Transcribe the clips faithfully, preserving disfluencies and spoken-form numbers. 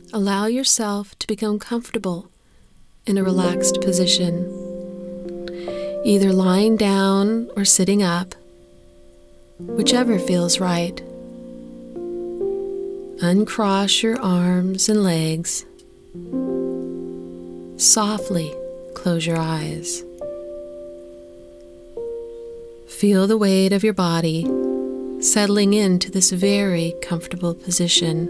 allow yourself to become comfortable in a relaxed position, either lying down or sitting up, whichever feels right. Uncross your arms and legs. Softly close your eyes. Feel the weight of your body settling into this very comfortable position.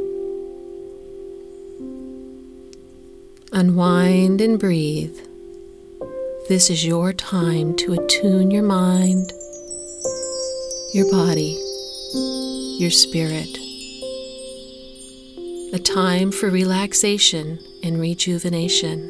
Unwind and breathe. This is your time to attune your mind, your body, your spirit. A time for relaxation and rejuvenation.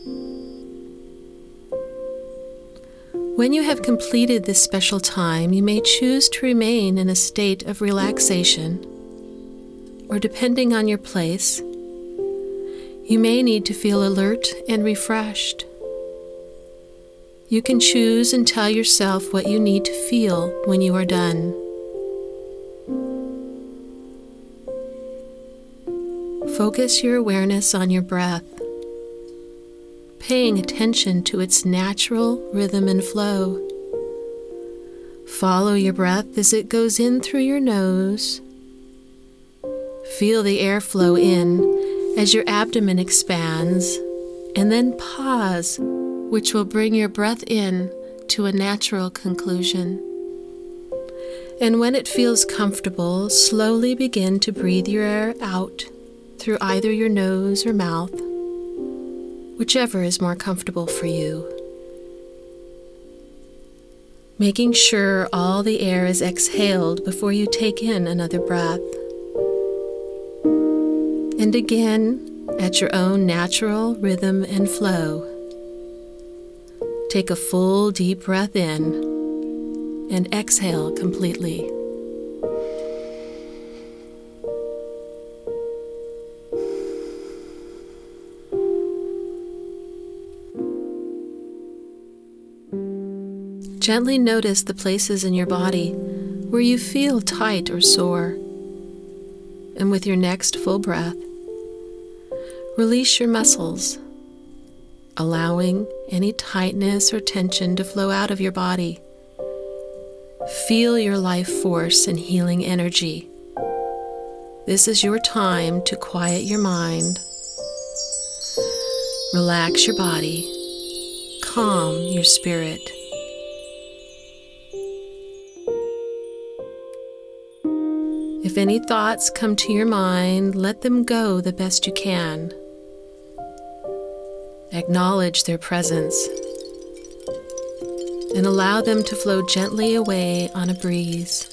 When you have completed this special time, you may choose to remain in a state of relaxation, or depending on your place, you may need to feel alert and refreshed. You can choose and tell yourself what you need to feel when you are done. Focus your awareness on your breath, paying attention to its natural rhythm and flow. Follow your breath as it goes in through your nose. Feel the air flow in as your abdomen expands, and then pause, which will bring your breath in to a natural conclusion. And when it feels comfortable, slowly begin to breathe your air out through either your nose or mouth, whichever is more comfortable for you. Making sure all the air is exhaled before you take in another breath. And again, at your own natural rhythm and flow, take a full deep breath in and exhale completely. Gently notice the places in your body where you feel tight or sore. And with your next full breath, release your muscles, allowing any tightness or tension to flow out of your body. Feel your life force and healing energy. This is your time to quiet your mind, relax your body, calm your spirit. If any thoughts come to your mind, let them go the best you can. Acknowledge their presence and allow them to flow gently away on a breeze.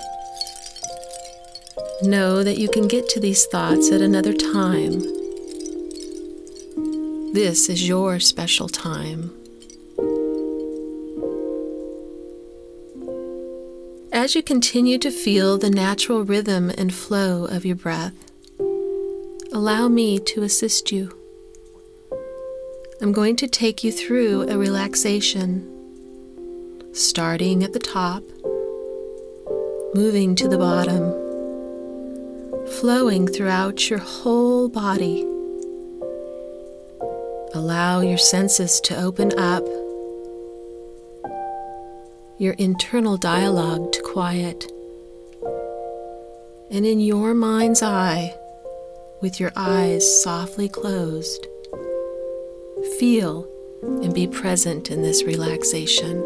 Know that you can get to these thoughts at another time. This is your special time. As you continue to feel the natural rhythm and flow of your breath, allow me to assist you. I'm going to take you through a relaxation, starting at the top, moving to the bottom, flowing throughout your whole body. Allow your senses to open up, your internal dialogue to quiet, and in your mind's eye, with your eyes softly closed, feel and be present in this relaxation.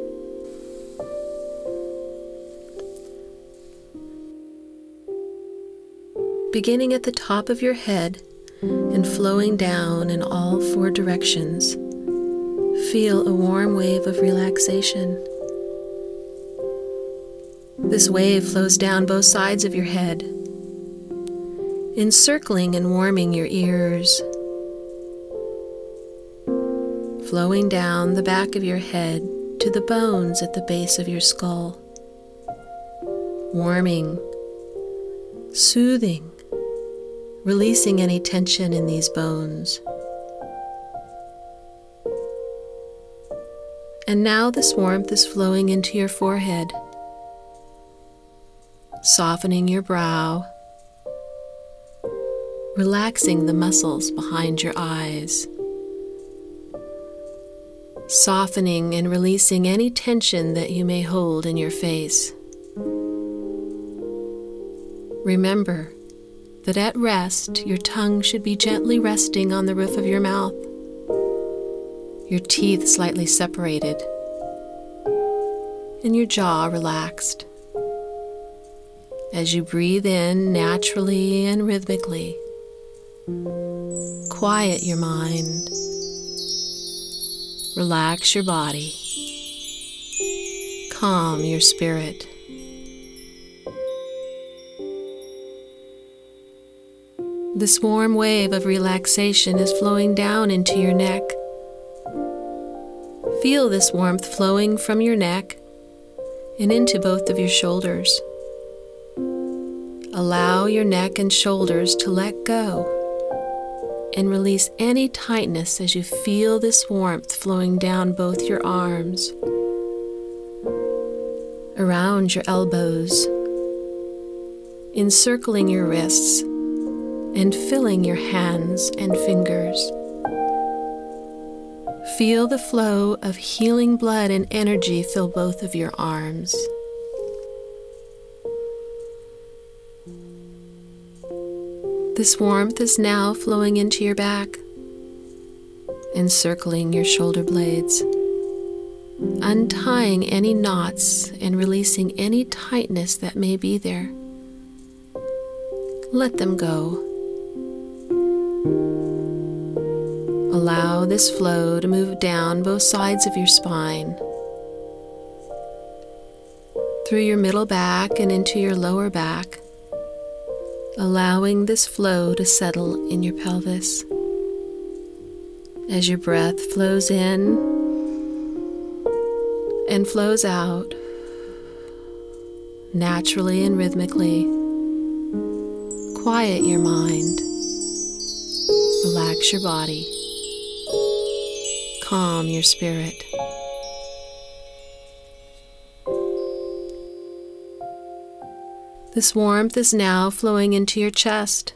Beginning at the top of your head and flowing down in all four directions, feel a warm wave of relaxation. This wave flows down both sides of your head, encircling and warming your ears, flowing down the back of your head to the bones at the base of your skull, warming, soothing, releasing any tension in these bones. And now this warmth is flowing into your forehead, softening your brow, relaxing the muscles behind your eyes, softening and releasing any tension that you may hold in your face. Remember that at rest, your tongue should be gently resting on the roof of your mouth, your teeth slightly separated, and your jaw relaxed. As you breathe in naturally and rhythmically, quiet your mind, relax your body, calm your spirit. This warm wave of relaxation is flowing down into your neck. Feel this warmth flowing from your neck and into both of your shoulders. Allow your neck and shoulders to let go and release any tightness as you feel this warmth flowing down both your arms, around your elbows, encircling your wrists, and filling your hands and fingers. Feel the flow of healing blood and energy fill both of your arms. This warmth is now flowing into your back, encircling your shoulder blades, untying any knots and releasing any tightness that may be there. Let them go. Allow this flow to move down both sides of your spine, through your middle back and into your lower back, allowing this flow to settle in your pelvis. As your breath flows in and flows out, naturally and rhythmically, quiet your mind, relax your body, calm your spirit. This warmth is now flowing into your chest.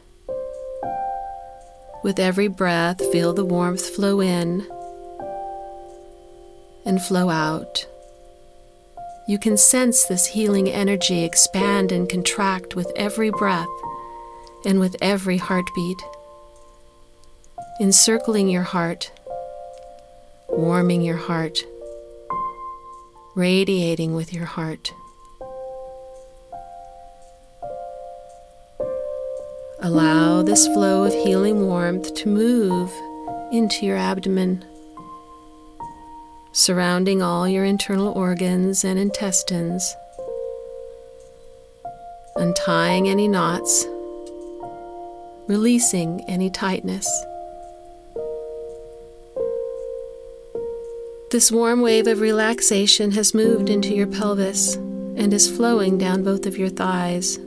With every breath, feel the warmth flow in and flow out. You can sense this healing energy expand and contract with every breath and with every heartbeat, encircling your heart, warming your heart, radiating with your heart. Allow this flow of healing warmth to move into your abdomen, surrounding all your internal organs and intestines, untying any knots, releasing any tightness. This warm wave of relaxation has moved into your pelvis and is flowing down both of your thighs.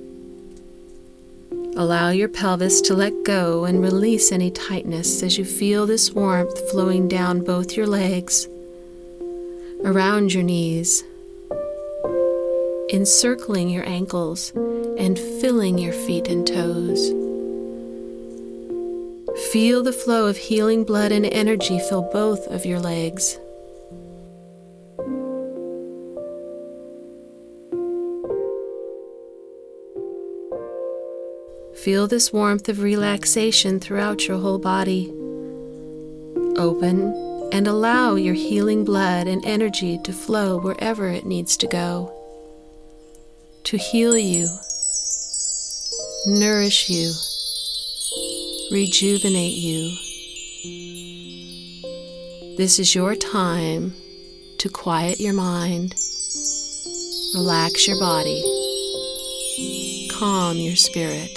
Allow your pelvis to let go and release any tightness as you feel this warmth flowing down both your legs, around your knees, encircling your ankles and filling your feet and toes. Feel the flow of healing blood and energy fill both of your legs. Feel this warmth of relaxation throughout your whole body. Open and allow your healing blood and energy to flow wherever it needs to go, to heal you, nourish you, rejuvenate you. This is your time to quiet your mind, relax your body, calm your spirit.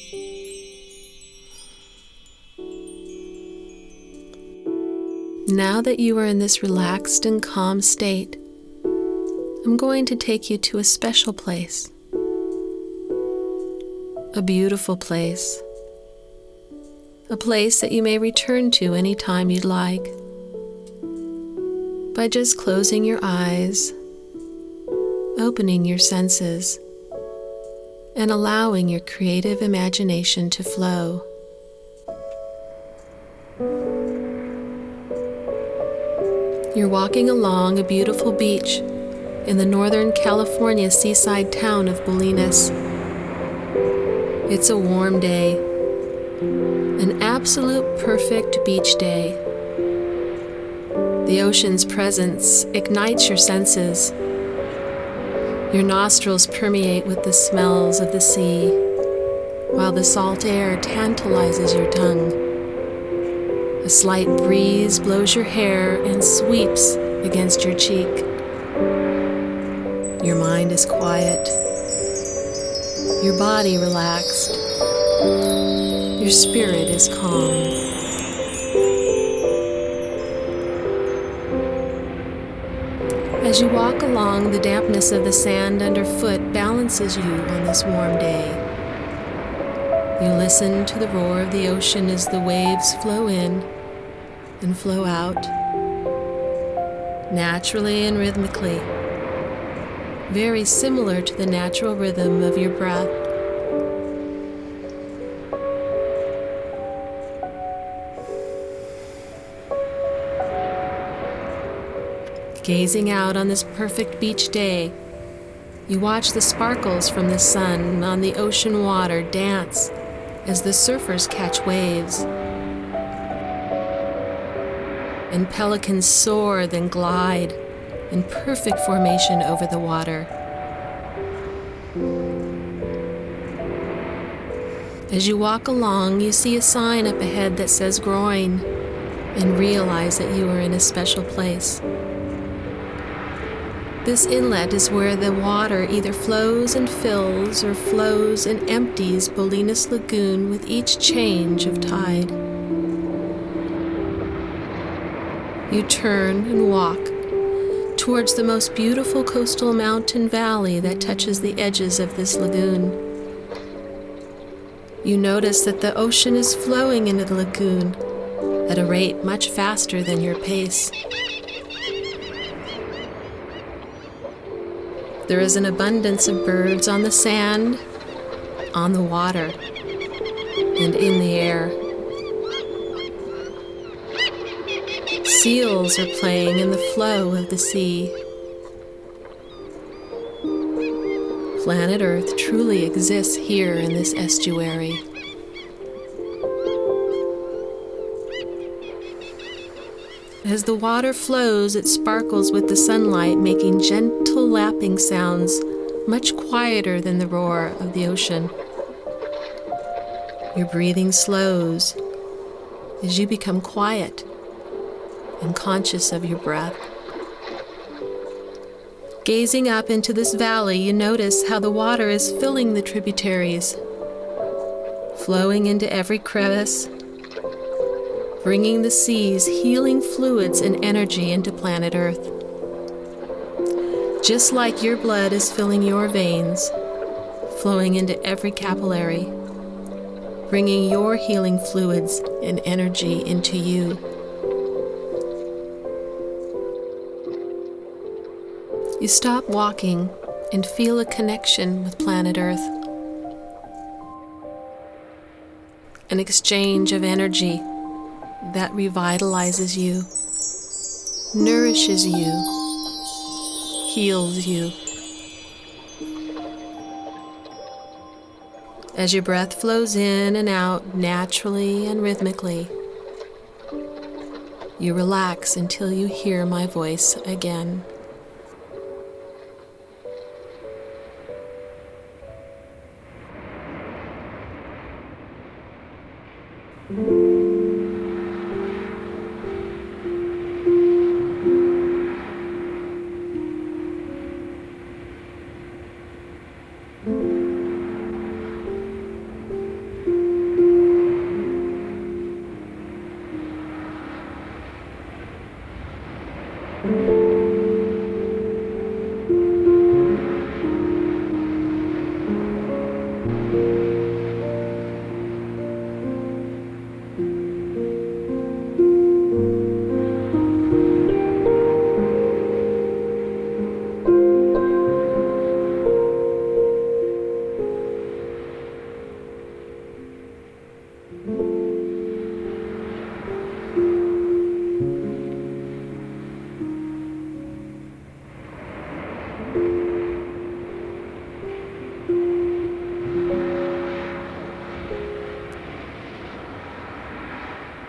Now that you are in this relaxed and calm state, I'm going to take you to a special place, a beautiful place, a place that you may return to anytime you'd like, by just closing your eyes, opening your senses, and allowing your creative imagination to flow. You're walking along a beautiful beach in the Northern California seaside town of Bolinas. It's a warm day, an absolute perfect beach day. The ocean's presence ignites your senses. Your nostrils permeate with the smells of the sea, while the salt air tantalizes your tongue. A slight breeze blows your hair and sweeps against your cheek. Your mind is quiet, your body relaxed, your spirit is calm. As you walk along, the dampness of the sand underfoot balances you on this warm day. You listen to the roar of the ocean as the waves flow in and flow out, naturally and rhythmically, very similar to the natural rhythm of your breath. Gazing out on this perfect beach day, you watch the sparkles from the sun on the ocean water dance as the surfers catch waves. And pelicans soar, then glide in perfect formation over the water. As you walk along, you see a sign up ahead that says groin and realize that you are in a special place. This inlet is where the water either flows and fills or flows and empties Bolinas Lagoon with each change of tide. You turn and walk towards the most beautiful coastal mountain valley that touches the edges of this lagoon. You notice that the ocean is flowing into the lagoon at a rate much faster than your pace. There is an abundance of birds on the sand, on the water, and in the air. Seals are playing in the flow of the sea. Planet Earth truly exists here in this estuary. As the water flows, it sparkles with the sunlight, making gentle lapping sounds, much quieter than the roar of the ocean. Your breathing slows as you become quiet and conscious of your breath. Gazing up into this valley, you notice how the water is filling the tributaries, flowing into every crevice, bringing the sea's healing fluids and energy into planet Earth. Just like your blood is filling your veins, flowing into every capillary, bringing your healing fluids and energy into you. You stop walking and feel a connection with planet Earth. An exchange of energy that revitalizes you, nourishes you, heals you. As your breath flows in and out naturally and rhythmically, you relax until you hear my voice again.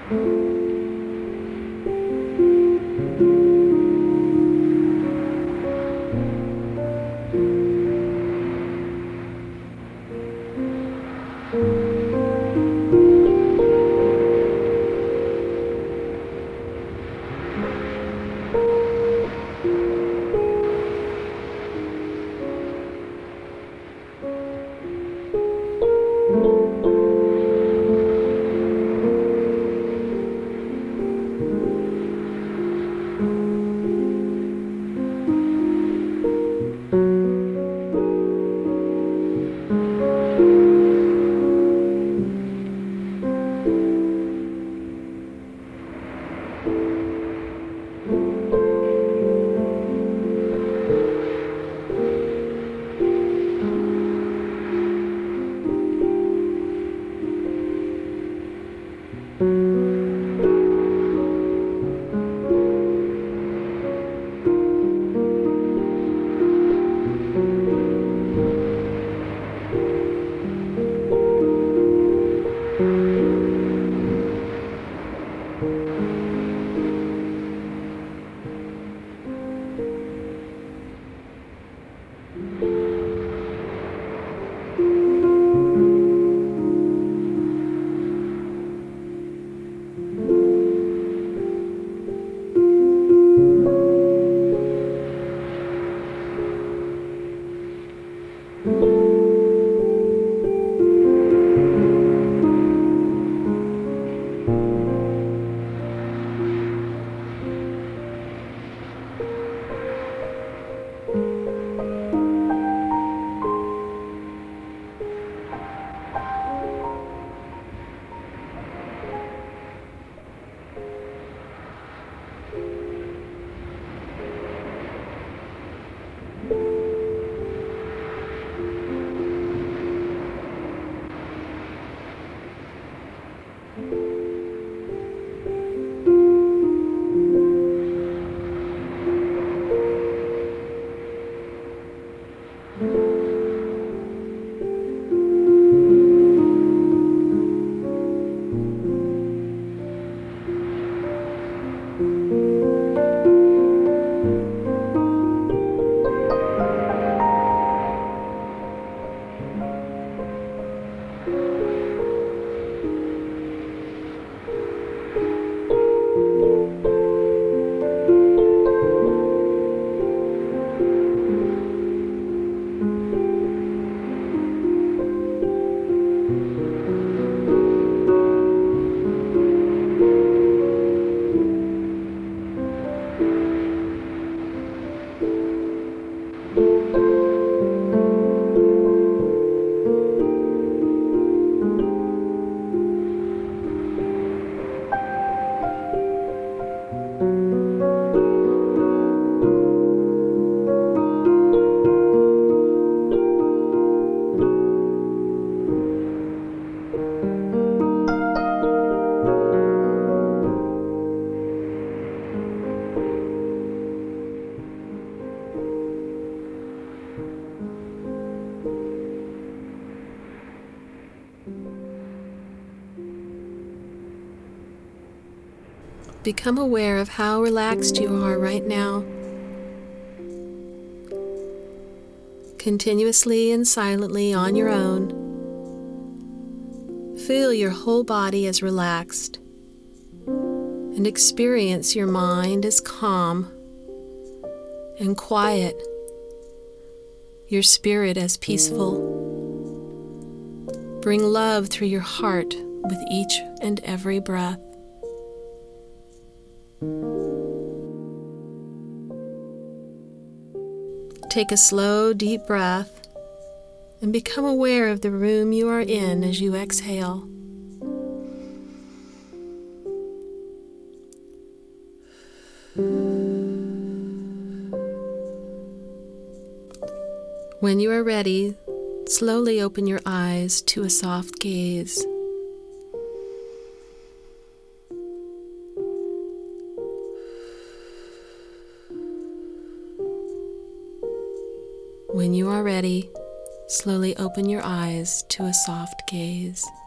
Become aware of how relaxed you are right now. Continuously and silently on your own, feel your whole body as relaxed and experience your mind as calm and quiet, your spirit as peaceful. Bring love through your heart with each and every breath. Take a slow, deep breath and become aware of the room you are in as you exhale. When you are ready, slowly open your eyes to a soft gaze. When you are ready, slowly open your eyes to a soft gaze.